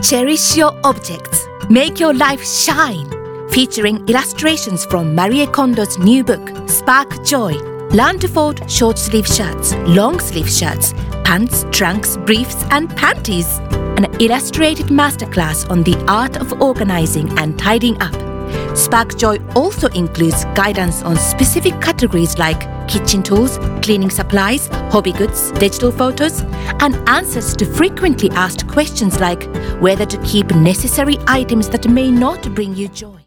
Cherish your objects. Make your life shine. Featuring illustrations from Marie Kondo's new book, Spark Joy. Learn to fold short sleeve shirts, long sleeve shirts, pants, trunks, briefs and panties. An illustrated masterclass on the art of organizing and tidying up. Spark Joy also includes guidance on specific categories like kitchen tools, cleaning supplies, hobby goods, digital photos, and answers to frequently asked questions like whether to keep necessary items that may not bring you joy.